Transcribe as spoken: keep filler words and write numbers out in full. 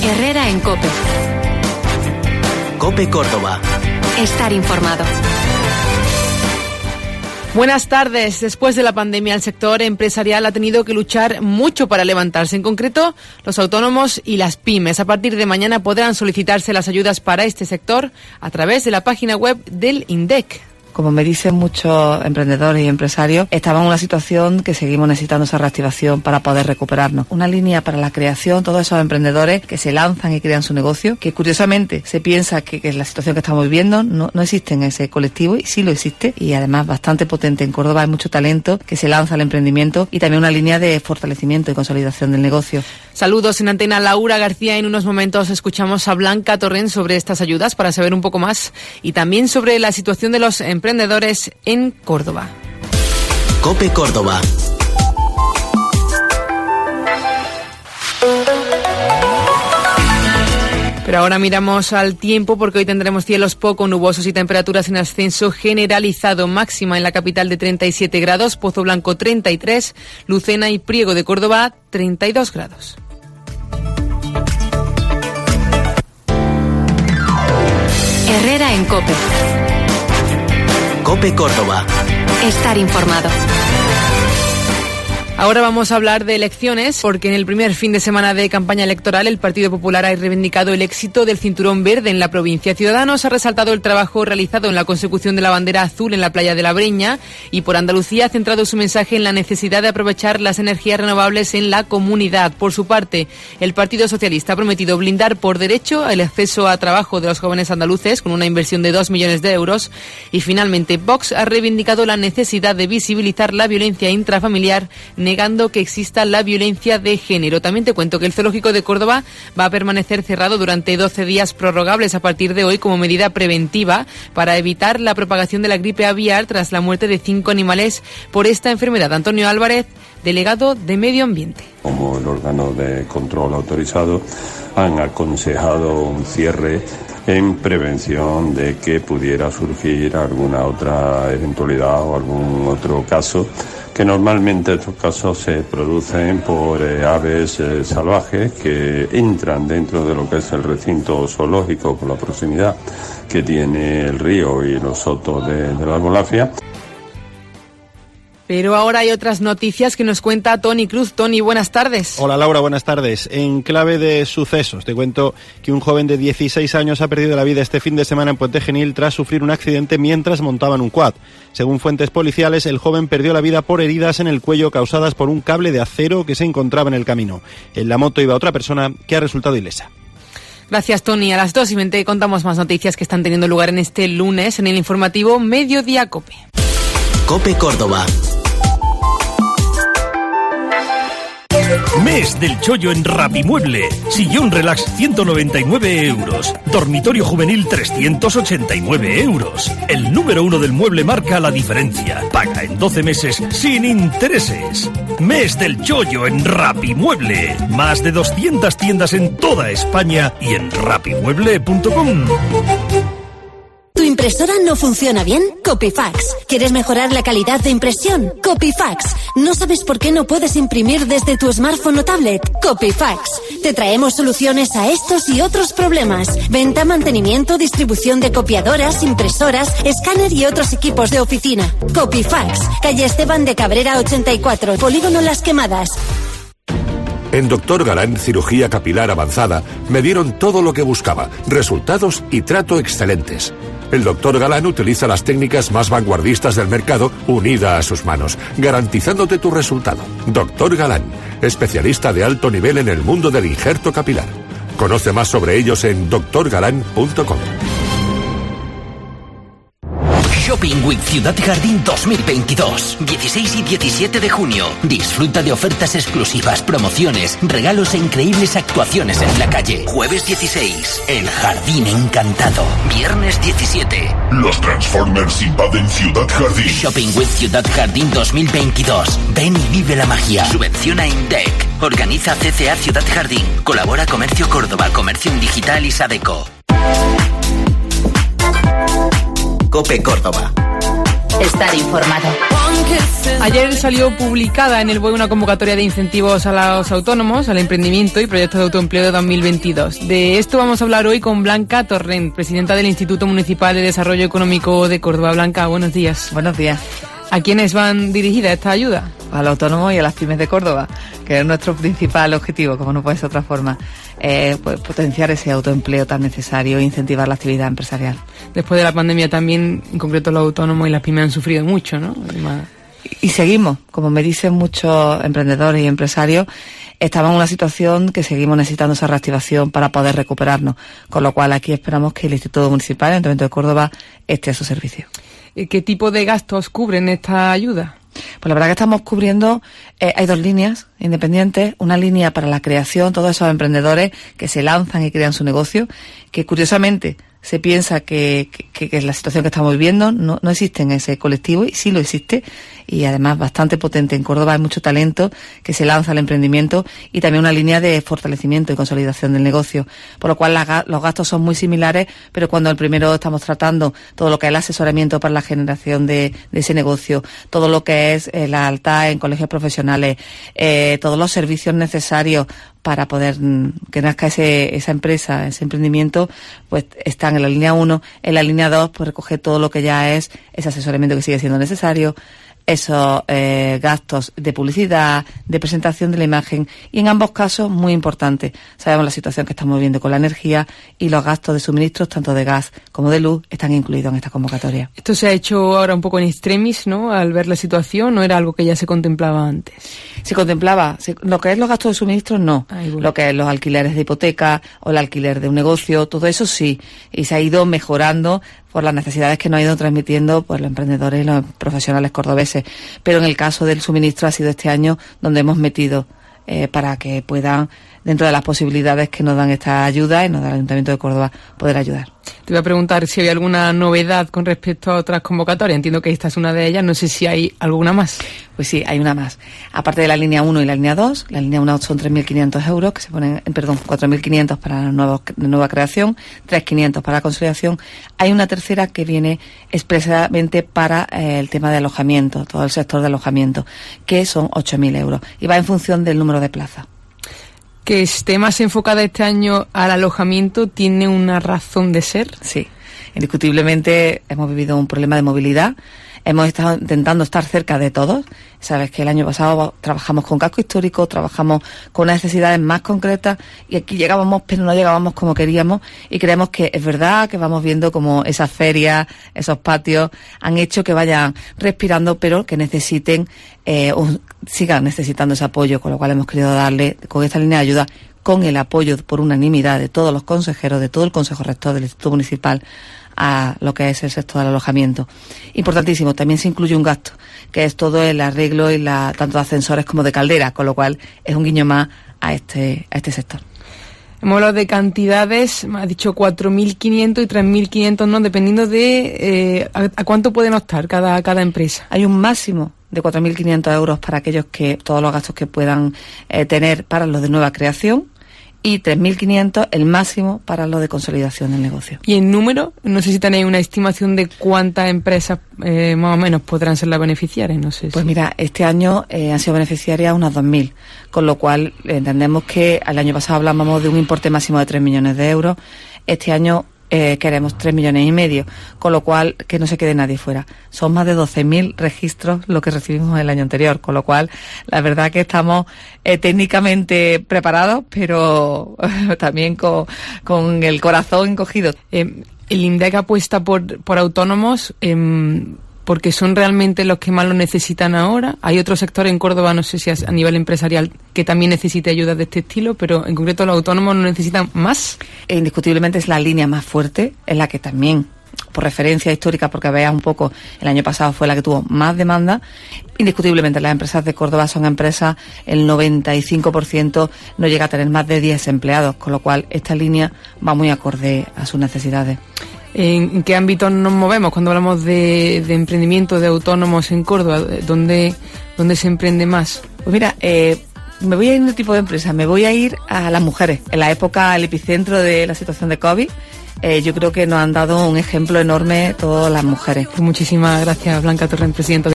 Herrera en COPE. COPE Córdoba. Estar informado. Buenas tardes. Después de la pandemia, el sector empresarial ha tenido que luchar mucho para levantarse. En concreto, los autónomos y las pymes. A partir de mañana podrán solicitarse las ayudas para este sector a través de la página web del INDEC. Como me dicen muchos emprendedores y empresarios, estamos en una situación que seguimos necesitando esa reactivación para poder recuperarnos. Una línea para la creación, todos esos emprendedores que se lanzan y crean su negocio, que curiosamente se piensa que, que en la situación que estamos viviendo no, no existe en ese colectivo, y sí lo existe, y además bastante potente. En Córdoba hay mucho talento que se lanza al emprendimiento y también una línea de fortalecimiento y consolidación del negocio. Saludos en antena, Laura García. En unos momentos escuchamos a Blanca Torrent sobre estas ayudas para saber un poco más y también sobre la situación de los emprendedores emprendedores en Córdoba. COPE Córdoba. Pero ahora miramos al tiempo, porque hoy tendremos cielos poco nubosos y temperaturas en ascenso generalizado. Máxima en la capital de treinta y siete grados, Pozo Blanco treinta y tres, Lucena y Priego de Córdoba treinta y dos grados. Herrera en COPE. COPE Córdoba. Estar informado. Ahora vamos a hablar de elecciones, porque en el primer fin de semana de campaña electoral el Partido Popular ha reivindicado el éxito del cinturón verde en la provincia. Ciudadanos ha resaltado el trabajo realizado en la consecución de la bandera azul en la playa de la Breña, y por Andalucía ha centrado su mensaje en la necesidad de aprovechar las energías renovables en la comunidad. Por su parte, el Partido Socialista ha prometido blindar por derecho el acceso a trabajo de los jóvenes andaluces con una inversión de dos millones de euros. Y finalmente, Vox ha reivindicado la necesidad de visibilizar la violencia intrafamiliar, negando que exista la violencia de género. También te cuento que el Zoológico de Córdoba va a permanecer cerrado durante doce días prorrogables a partir de hoy como medida preventiva para evitar la propagación de la gripe aviar tras la muerte de cinco animales por esta enfermedad. Antonio Álvarez, delegado de Medio Ambiente. Como el órgano de control autorizado, han aconsejado un cierre en prevención de que pudiera surgir alguna otra eventualidad o algún otro caso, que normalmente estos casos se producen por eh, aves eh, salvajes que entran dentro de lo que es el recinto zoológico por la proximidad que tiene el río y los sotos de, de la Albolafia. Pero ahora hay otras noticias que nos cuenta Tony Cruz. Tony, buenas tardes. Hola Laura, buenas tardes. En clave de sucesos, te cuento que un joven de dieciséis años ha perdido la vida este fin de semana en Puente Genil tras sufrir un accidente mientras montaba en un quad. Según fuentes policiales, el joven perdió la vida por heridas en el cuello causadas por un cable de acero que se encontraba en el camino. En la moto iba otra persona que ha resultado ilesa. Gracias, Tony. A las dos y veinte contamos más noticias que están teniendo lugar en este lunes en el informativo Mediodía COPE. COPE Córdoba. Mes del chollo en Rapimueble. Sillón relax ciento noventa y nueve euros. Dormitorio juvenil trescientos ochenta y nueve euros. El número uno del mueble marca la diferencia. Paga en doce meses sin intereses. Mes del chollo en Rapimueble. Más de doscientas tiendas en toda España y en rapimueble punto com. ¿Tu impresora no funciona bien? Copifax. ¿Quieres mejorar la calidad de impresión? Copifax. ¿No sabes por qué no puedes imprimir desde tu smartphone o tablet? Copifax. Te traemos soluciones a estos y otros problemas. Venta, mantenimiento, distribución de copiadoras, impresoras, escáner y otros equipos de oficina. Copifax. Calle Esteban de Cabrera ochenta y cuatro, Polígono Las Quemadas. En Doctor Galán Cirugía Capilar Avanzada me dieron todo lo que buscaba, resultados y trato excelentes. El Doctor Galán utiliza las técnicas más vanguardistas del mercado unida a sus manos, garantizándote tu resultado. Doctor Galán, especialista de alto nivel en el mundo del injerto capilar. Conoce más sobre ellos en doctor galán punto com. Shopping Week Ciudad Jardín dos mil veintidós, dieciséis y diecisiete de junio. Disfruta de ofertas exclusivas, promociones, regalos e increíbles actuaciones en la calle. Jueves dieciséis, El Jardín Encantado. Viernes diecisiete, los Transformers invaden Ciudad Jardín. Shopping Week Ciudad Jardín dos mil veintidós. Ven y vive la magia. Subvenciona INDEC. Organiza C C A Ciudad Jardín. Colabora Comercio Córdoba, Comercio Digital y Sadeco. COPE Córdoba. Estar informado. Ayer salió publicada en el B O E una convocatoria de incentivos a los autónomos, al emprendimiento y proyectos de autoempleo de dos mil veintidós. De esto vamos a hablar hoy con Blanca Torrent, presidenta del Instituto Municipal de Desarrollo Económico de Córdoba. Blanca, buenos días. Buenos días. ¿A quiénes van dirigida esta ayuda? A los autónomos y a las pymes de Córdoba, que es nuestro principal objetivo, como no puede ser de otra forma. Eh, pues potenciar ese autoempleo tan necesario e incentivar la actividad empresarial. Después de la pandemia también, en concreto los autónomos y las pymes han sufrido mucho, ¿no? Además... Y seguimos, como me dicen muchos emprendedores y empresarios, estamos en una situación que seguimos necesitando esa reactivación para poder recuperarnos, con lo cual aquí esperamos que el Instituto Municipal, el Ayuntamiento de Córdoba, esté a su servicio. ¿Qué tipo de gastos cubren esta ayuda? Pues la verdad que estamos cubriendo, eh, hay dos líneas independientes, una línea para la creación, todos esos emprendedores que se lanzan y crean su negocio, que curiosamente se piensa que, que, que la situación que estamos viviendo no, no existe en ese colectivo, y sí lo existe, y además bastante potente. En Córdoba hay mucho talento que se lanza al emprendimiento, y también una línea de fortalecimiento y consolidación del negocio, por lo cual la, los gastos son muy similares, pero cuando el primero estamos tratando todo lo que es el asesoramiento para la generación de, de ese negocio, todo lo que es eh, la alta en colegios profesionales, eh, todos los servicios necesarios para poder mm, que nazca ese, esa empresa, ese emprendimiento, pues están en la línea uno. En la línea dos, pues recoge todo lo que ya es ese asesoramiento que sigue siendo necesario, esos eh, gastos de publicidad, de presentación de la imagen, y en ambos casos muy importante. Sabemos la situación que estamos viviendo con la energía, y los gastos de suministros, tanto de gas como de luz, están incluidos en esta convocatoria. Esto se ha hecho ahora un poco en extremis, ¿no? Al ver la situación, ¿no era algo que ya se contemplaba antes? Se contemplaba, se, lo que es los gastos de suministros no, Ay, bueno. Lo que es los alquileres de hipoteca o el alquiler de un negocio, todo eso sí, y se ha ido mejorando por las necesidades que nos han ido transmitiendo pues los emprendedores y los profesionales cordobeses. Pero en el caso del suministro ha sido este año donde hemos metido eh, para que puedan, dentro de las posibilidades que nos dan esta ayuda y nos da el Ayuntamiento de Córdoba, poder ayudar. Te voy a preguntar si hay alguna novedad con respecto a otras convocatorias. Entiendo que esta es una de ellas, no sé si hay alguna más. Pues sí, hay una más. Aparte de la línea uno y la línea dos, la línea uno son tres mil quinientos euros, que se ponen, perdón, cuatro mil quinientos para la nueva, nueva creación, tres mil quinientos para la consolidación. Hay una tercera que viene expresamente para eh, el tema de alojamiento, todo el sector de alojamiento, que son ocho mil euros, y va en función del número de plazas. Que esté más enfocada este año al alojamiento, ¿tiene una razón de ser? Sí, indiscutiblemente hemos vivido un problema de movilidad. Hemos estado intentando estar cerca de todos. Sabes que el año pasado trabajamos con casco histórico, trabajamos con necesidades más concretas, y aquí llegábamos, pero no llegábamos como queríamos, y creemos que es verdad que vamos viendo como esas ferias, esos patios han hecho que vayan respirando, pero que necesiten, eh, un, sigan necesitando ese apoyo, con lo cual hemos querido darle con esta línea de ayuda, con el apoyo por unanimidad de todos los consejeros, de todo el Consejo Rector del Instituto Municipal, a lo que es el sector del alojamiento. Importantísimo, también se incluye un gasto, que es todo el arreglo y la, tanto de ascensores como de calderas, con lo cual es un guiño más a este, a este sector. Hemos hablado de cantidades, me ha dicho cuatro mil quinientos y tres mil quinientos, ¿no? Dependiendo de eh, a, a cuánto pueden optar cada, cada empresa. Hay un máximo de cuatro mil quinientos euros para aquellos que, todos los gastos que puedan eh, tener para los de nueva creación, y tres mil quinientos el máximo para lo de consolidación del negocio. ¿Y en número? No sé si tenéis una estimación de cuántas empresas eh, más o menos podrán ser las beneficiarias. No sé. Pues si... mira, este año eh, han sido beneficiarias unas dos mil, con lo cual eh, entendemos que el año pasado hablábamos de un importe máximo de tres millones de euros. Este año Eh, queremos tres millones y medio, con lo cual que no se quede nadie fuera. Son más de doce mil registros lo que recibimos el año anterior, con lo cual la verdad que estamos eh, técnicamente preparados, pero eh, también con, con el corazón encogido. Eh, el INDEC apuesta por, por autónomos eh, porque son realmente los que más lo necesitan ahora. Hay otro sector en Córdoba, no sé si a nivel empresarial, que también necesite ayuda de este estilo, pero en concreto los autónomos no necesitan más. E indiscutiblemente es la línea más fuerte, es la que también, por referencia histórica, porque veas un poco, el año pasado fue la que tuvo más demanda. Indiscutiblemente las empresas de Córdoba son empresas, el noventa y cinco por ciento no llega a tener más de diez empleados, con lo cual esta línea va muy acorde a sus necesidades. ¿En qué ámbitos nos movemos cuando hablamos de, de emprendimiento de autónomos en Córdoba? ¿Dónde, dónde se emprende más? Pues mira, eh, me voy a ir a un tipo de empresa, me voy a ir a las mujeres. En la época, el epicentro de la situación de COVID, eh, yo creo que nos han dado un ejemplo enorme todas las mujeres. Muchísimas gracias, Blanca Torrent, presidenta.